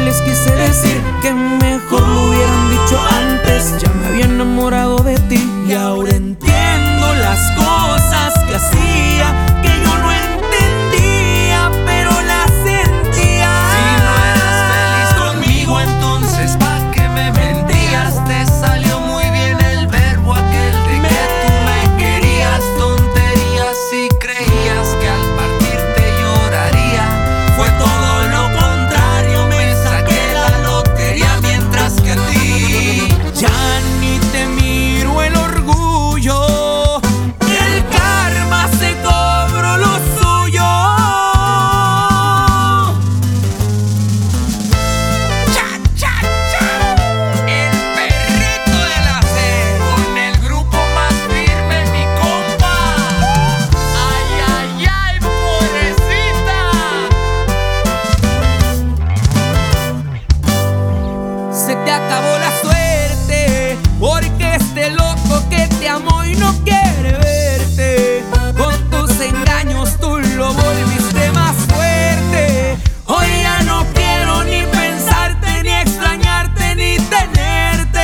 les quise decir que mejor lo hubieran dicho antes. Ya me había enamorado de ti y ahora entiendo las cosas que hacía, que yo no entendía, pero las sentía. Si no eras feliz conmigo, entonces ¿pa' qué me mentías? Te salió muy bien el verbo aquel de que tú me querías. Tonterías si creías que al partirte lloraría. Fue todo lo contrario, me saqué la lotería, mientras que a ti ya ni te miro el orgullo, el karma se cobró lo suyo. cha, cha, cha. El perrito de la C, con el grupo más firme, mi compa. Ay, ay, ay, pobrecita. Se te acabó la suerte, porque este loco que te amó y no quiere verte, con tus engaños tú lo volviste más fuerte. Hoy ya no quiero ni pensarte, ni extrañarte, ni tenerte.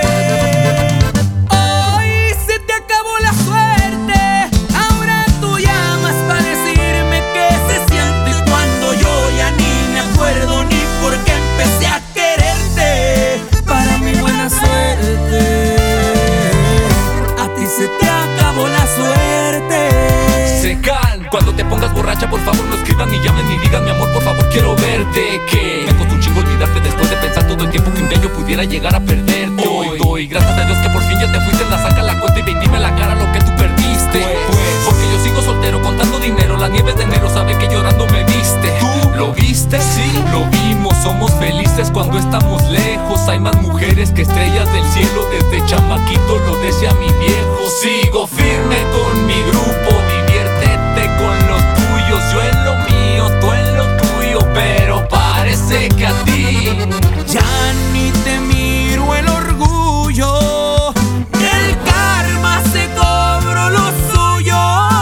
Hoy se te acabó la suerte, ahora tú llamas para decirme qué se siente, cuando yo ya ni me acuerdo ni por qué empecé a quererte. Para mi buena suerte, a ti se te acabó la suerte. Secan, cuando te pongas borracha, por favor no escriban ni llamen ni digan mi amor, por favor quiero verte. Que me costó un chingo olvidarte después de pensar todo el tiempo que un día yo pudiera llegar a perderte. Hoy doy gracias a Dios que por fin ya te fuiste, la saca la cuenta y ven dime la cara lo que tú perdiste. Porque yo sigo soltero contando dinero, las nieves de enero sabe que llorando me viste. ¿Tú lo viste? Sí, lo vimos, somos felices cuando estamos lejos. Hay más mujeres que estrellas del cielo, desde chamaquito lo decía mi viejo. Sigo firme con mi grupo, diviértete con los tuyos, yo en lo mío, tú en lo tuyo, pero parece que a ti Ya ni te miro el orgullo, el karma se cobró lo suyo.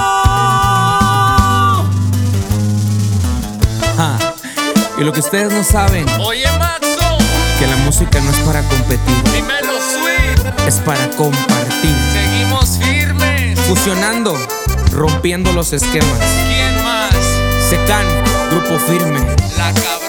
Y lo que ustedes no saben, Oye Maxo, que la música no es para competir, dímelo sweet, es para compartir. seguimos firmes. Fusionando, rompiendo los esquemas. ¿Quién más? Secan, grupo firme. La cabeza.